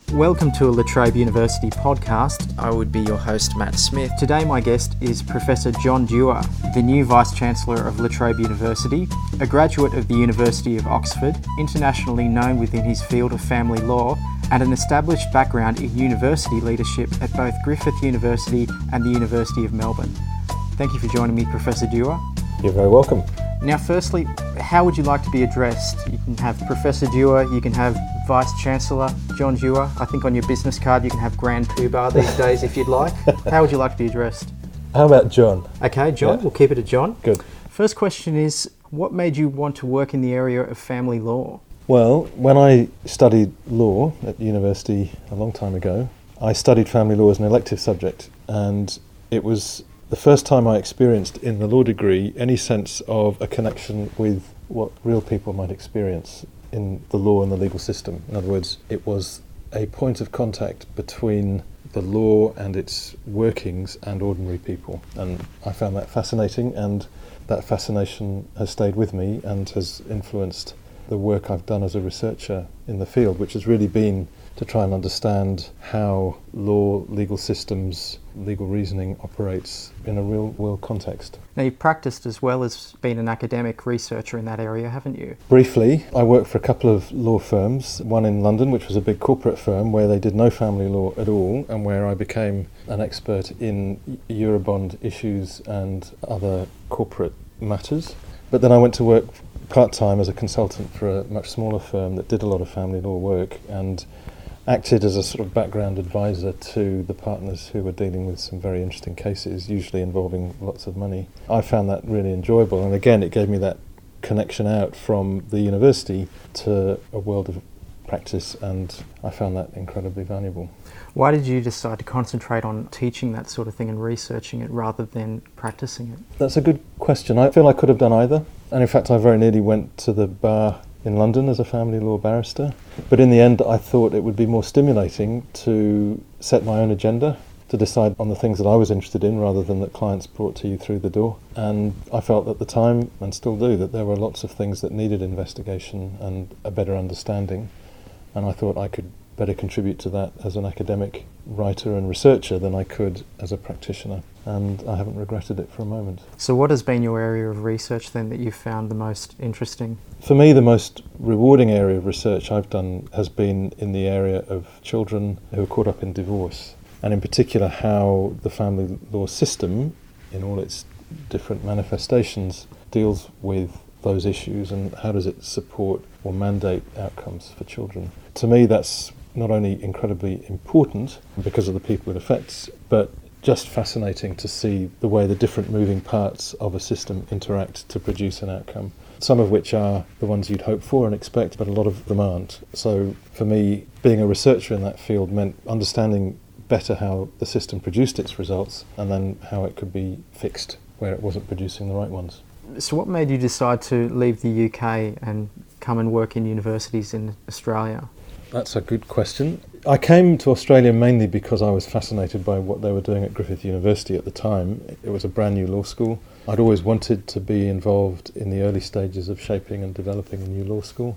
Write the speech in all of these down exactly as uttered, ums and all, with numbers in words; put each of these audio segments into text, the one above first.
Welcome to a La Trobe University podcast. I would be your host, Matt Smith. Today my guest is Professor John Dewar, the new Vice-Chancellor of La Trobe University, a graduate of the University of Oxford, internationally known within his field of family law, and an established background in university leadership at both Griffith University and the University of Melbourne. Thank you for joining me, Professor Dewar. You're very welcome. Now, firstly, how would you like to be addressed? You can have Professor Dewar, you can have Vice-Chancellor John Dewar. I think on your business card you can have Grand Poobah these days if you'd like. How would you like to be addressed? How about John? Okay, John, Yeah. We'll keep it at John. Good. First question is, what made you want to work in the area of family law? Well, when I studied law at university a long time ago, I studied family law as an elective subject, and it was the first time I experienced in the law degree any sense of a connection with what real people might experience in the law and the legal system. In other words, it was a point of contact between the law and its workings and ordinary people. And I found that fascinating, and that fascination has stayed with me and has influenced the work I've done as a researcher in the field, which has really been to try and understand how law, legal systems, legal reasoning operates in a real world context. Now, you've practiced as well as been an academic researcher in that area, haven't you? Briefly, I worked for a couple of law firms, one in London, which was a big corporate firm where they did no family law at all, and where I became an expert in Eurobond issues and other corporate matters. But then I went to work part-time as a consultant for a much smaller firm that did a lot of family law work and acted as a sort of background advisor to the partners who were dealing with some very interesting cases, usually involving lots of money. I found that really enjoyable, and again it gave me that connection out from the university to a world of practice, and I found that incredibly valuable. Why did you decide to concentrate on teaching that sort of thing and researching it rather than practicing it? That's a good question. I feel I could have done either, and in fact I very nearly went to the bar in London as a family law barrister, but in the end I thought it would be more stimulating to set my own agenda, to decide on the things that I was interested in rather than that clients brought to you through the door. And I felt at the time, and still do, that there were lots of things that needed investigation and a better understanding, and I thought I could better contribute to that as an academic writer and researcher than I could as a practitioner, and I haven't regretted it for a moment. So what has been your area of research then that you've found the most interesting? For me, the most rewarding area of research I've done has been in the area of children who are caught up in divorce, and in particular how the family law system, in all its different manifestations, deals with those issues and how does it support or mandate outcomes for children. To me, that's not only incredibly important because of the people it affects, but just fascinating to see the way the different moving parts of a system interact to produce an outcome. Some of which are the ones you'd hope for and expect, but a lot of them aren't. So for me, being a researcher in that field meant understanding better how the system produced its results and then how it could be fixed where it wasn't producing the right ones. So what made you decide to leave the U K and come and work in universities in Australia? That's a good question. I came to Australia mainly because I was fascinated by what they were doing at Griffith University at the time. It was a brand new law school. I'd always wanted to be involved in the early stages of shaping and developing a new law school.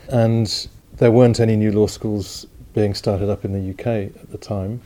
And there weren't any new law schools being started up in the U K at the time.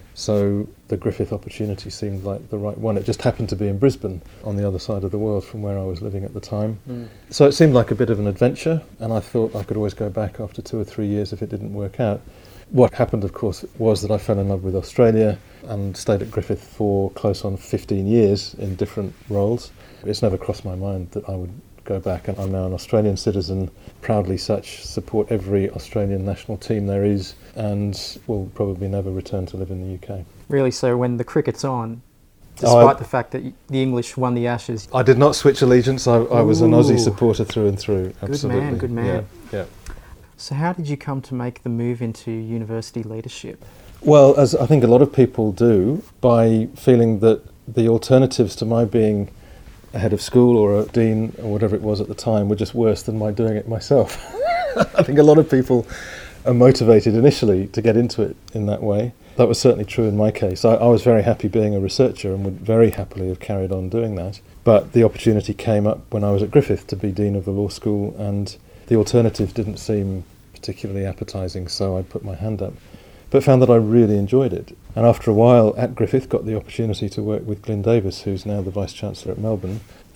So the Griffith opportunity seemed like the right one. It just happened to be in Brisbane, on the other side of the world from where I was living at the time. Mm. So it seemed like a bit of an adventure, and I thought I could always go back after two or three years if it didn't work out. What happened, of course, was that I fell in love with Australia and stayed at Griffith for close on fifteen years in different roles. It's never crossed my mind that I would go back, and I'm now an Australian citizen, proudly such, support every Australian national team there is, and will probably never return to live in the U K. Really, so when the cricket's on, despite oh, I, the fact that the English won the Ashes... I did not switch allegiance, I, I was an Ooh. Aussie supporter through and through, absolutely. Good man, good man. Yeah, yeah. So how did you come to make the move into university leadership? Well, as I think a lot of people do, by feeling that the alternatives to my being a head of school or a dean or whatever it was at the time were just worse than my doing it myself. I think a lot of people are motivated initially to get into it in that way. That was certainly true in my case. I, I was very happy being a researcher and would very happily have carried on doing that. But the opportunity came up when I was at Griffith to be Dean of the Law School, and the alternative didn't seem particularly appetising, so I put my hand up. but found that I really enjoyed it. And after a while at Griffith, got the opportunity to work with Glyn Davis, who's now the Vice-Chancellor at Melbourne,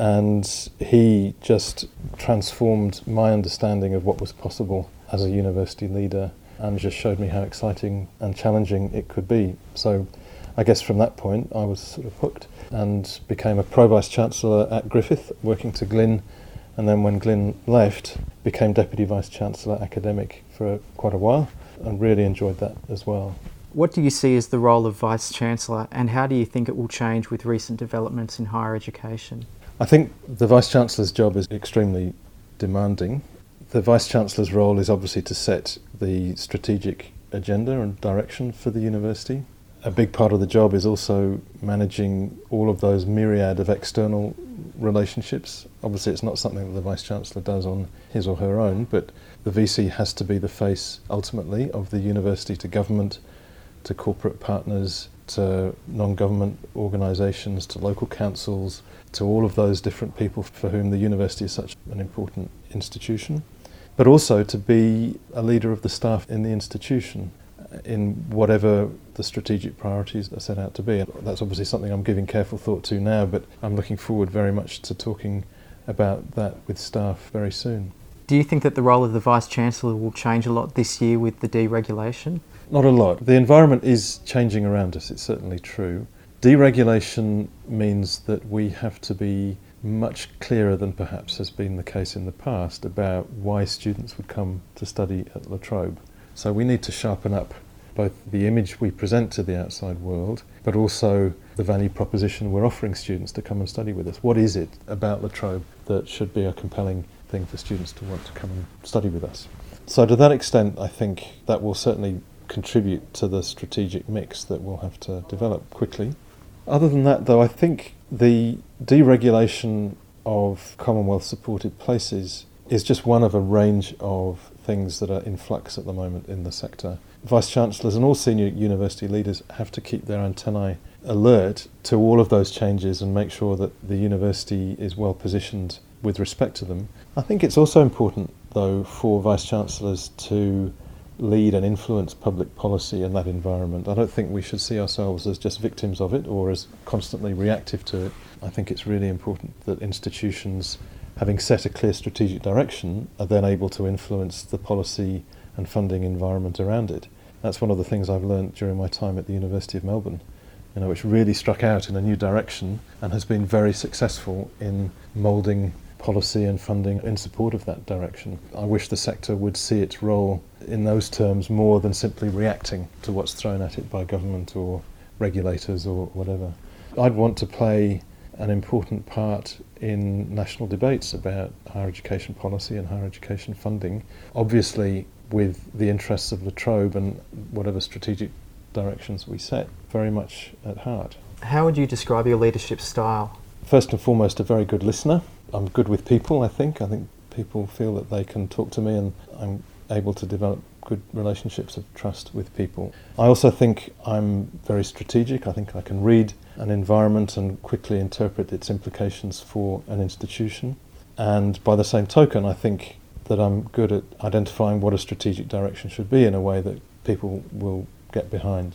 and he just transformed my understanding of what was possible as a university leader and just showed me how exciting and challenging it could be. So I guess from that point I was sort of hooked and became a Pro-Vice-Chancellor at Griffith, working to Glyn, and then when Glyn left, became Deputy Vice-Chancellor Academic for quite a while and really enjoyed that as well. What do you see as the role of Vice-Chancellor, and how do you think it will change with recent developments in higher education? I think the Vice-Chancellor's job is extremely demanding. The Vice-Chancellor's role is obviously to set the strategic agenda and direction for the university. A big part of the job is also managing all of those myriad of external relationships. Obviously it's not something that the Vice-Chancellor does on his or her own, but the V C has to be the face ultimately of the university to government, to corporate partners, to non-government organisations, to local councils, to all of those different people for whom the university is such an important institution, but also to be a leader of the staff in the institution in whatever the strategic priorities are set out to be. And that's obviously something I'm giving careful thought to now, but I'm looking forward very much to talking about that with staff very soon. Do you think that the role of the Vice-Chancellor will change a lot this year with the deregulation? Not a lot. The environment is changing around us, it's certainly true. Deregulation means that we have to be much clearer than perhaps has been the case in the past about why students would come to study at La Trobe. So we need to sharpen up both the image we present to the outside world, but also the value proposition we're offering students to come and study with us. What is it about La Trobe that should be a compelling thing for students to want to come and study with us? So to that extent, I think that will certainly contribute to the strategic mix that we'll have to develop quickly. Other than that, though, I think the deregulation of Commonwealth-supported places is just one of a range of things that are in flux at the moment in the sector. Vice-Chancellors and all senior university leaders have to keep their antennae alert to all of those changes and make sure that the university is well positioned with respect to them. I think it's also important, though, for Vice-Chancellors to lead and influence public policy in that environment. I don't think we should see ourselves as just victims of it or as constantly reactive to it. I think it's really important that institutions, having set a clear strategic direction, are then able to influence the policy and funding environment around it. That's one of the things I've learned during my time at the University of Melbourne, you know, which really struck out in a new direction and has been very successful in moulding policy and funding in support of that direction. I wish the sector would see its role in those terms more than simply reacting to what's thrown at it by government or regulators or whatever. I'd want to play an important part in national debates about higher education policy and higher education funding, obviously with the interests of La Trobe and whatever strategic directions we set very much at heart. How would you describe your leadership style? First and foremost, a very good listener. I'm good with people, I think. I think people feel that they can talk to me and I'm able to develop good relationships of trust with people. I also think I'm very strategic. I think I can read an environment and quickly interpret its implications for an institution. And by the same token, I think that I'm good at identifying what a strategic direction should be in a way that people will get behind.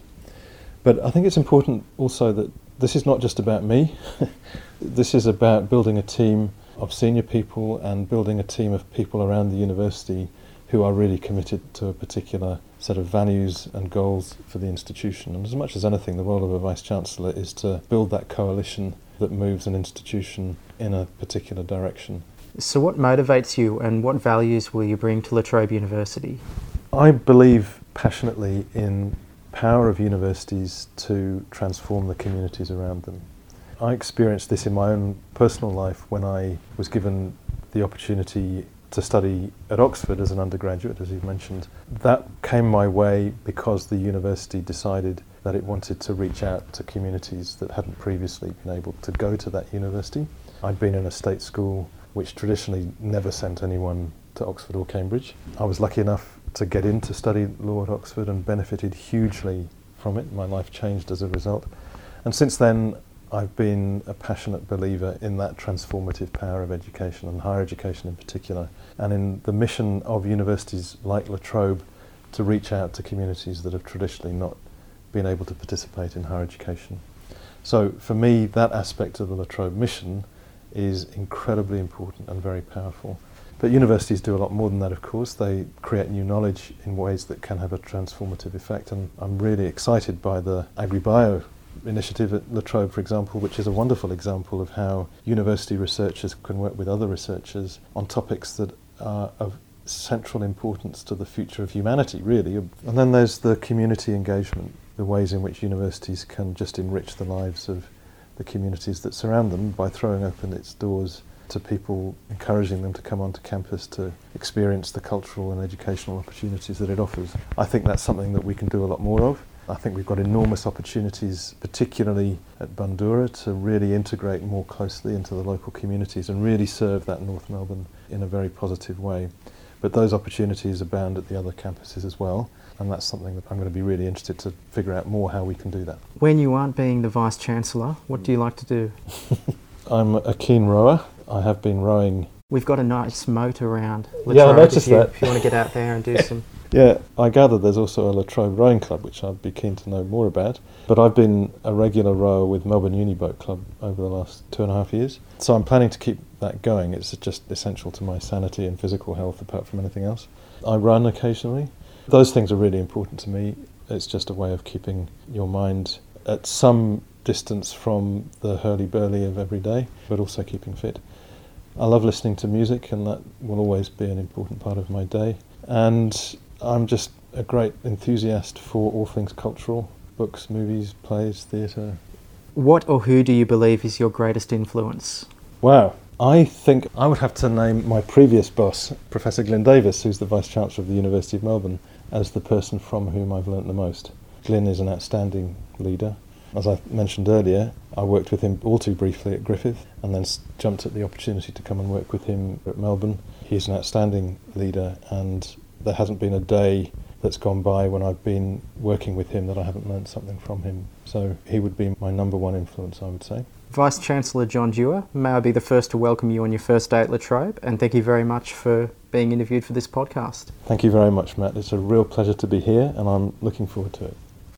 But I think it's important also that this is not just about me. This is about building a team of senior people and building a team of people around the university who are really committed to a particular set of values and goals for the institution. And as much as anything, the role of a Vice-Chancellor is to build that coalition that moves an institution in a particular direction. So what motivates you and what values will you bring to La Trobe University? I believe passionately in power of universities to transform the communities around them. I experienced this in my own personal life when I was given the opportunity to study at Oxford as an undergraduate, as you've mentioned. That came my way because the university decided that it wanted to reach out to communities that hadn't previously been able to go to that university. I'd been in a state school which traditionally never sent anyone to Oxford or Cambridge. I was lucky enough to get in to study law at Oxford and benefited hugely from it. My life changed as a result. And since then, I've been a passionate believer in that transformative power of education and higher education in particular, and in the mission of universities like La Trobe to reach out to communities that have traditionally not been able to participate in higher education. So for me, that aspect of the La Trobe mission is incredibly important and very powerful. But universities do a lot more than that, of course. They create new knowledge in ways that can have a transformative effect, and I'm really excited by the AgriBio initiative at La Trobe, for example, which is a wonderful example of how university researchers can work with other researchers on topics that are of central importance to the future of humanity, really. And then there's the community engagement, the ways in which universities can just enrich the lives of the communities that surround them by throwing open its doors to people, encouraging them to come onto campus to experience the cultural and educational opportunities that it offers. I think that's something that we can do a lot more of. I think we've got enormous opportunities, particularly at Bundoora, to really integrate more closely into the local communities and really serve that North Melbourne in a very positive way. But those opportunities abound at the other campuses as well, and that's something that I'm going to be really interested to figure out more how we can do that. When you aren't being the Vice-Chancellor, what do you like to do? I'm a keen rower. I have been rowing. We've got a nice moat around La Yeah, I Trobe noticed if you, that. if you want to get out there and do some... Yeah, I gather there's also a La Trobe Rowing Club, which I'd be keen to know more about. But I've been a regular rower with Melbourne Uni Boat Club over the last two and a half years. So I'm planning to keep that going. It's just essential to my sanity and physical health, apart from anything else. I run occasionally. Those things are really important to me. It's just a way of keeping your mind at some distance from the hurly-burly of every day, but also keeping fit. I love listening to music, and that will always be an important part of my day. And I'm just a great enthusiast for all things cultural, books, movies, plays, theatre. What or who do you believe is your greatest influence? Wow. I think I would have to name my previous boss, Professor Glyn Davis, who's the Vice-Chancellor of the University of Melbourne, as the person from whom I've learnt the most. Glyn is an outstanding leader. As I mentioned earlier, I worked with him all too briefly at Griffith and then jumped at the opportunity to come and work with him at Melbourne. He's an outstanding leader, and there hasn't been a day that's gone by when I've been working with him that I haven't learnt something from him. So he would be my number one influence, I would say. Vice-Chancellor John Dewar, may I be the first to welcome you on your first day at La Trobe, and thank you very much for being interviewed for this podcast. Thank you very much, Matt. It's a real pleasure to be here, and I'm looking forward to it.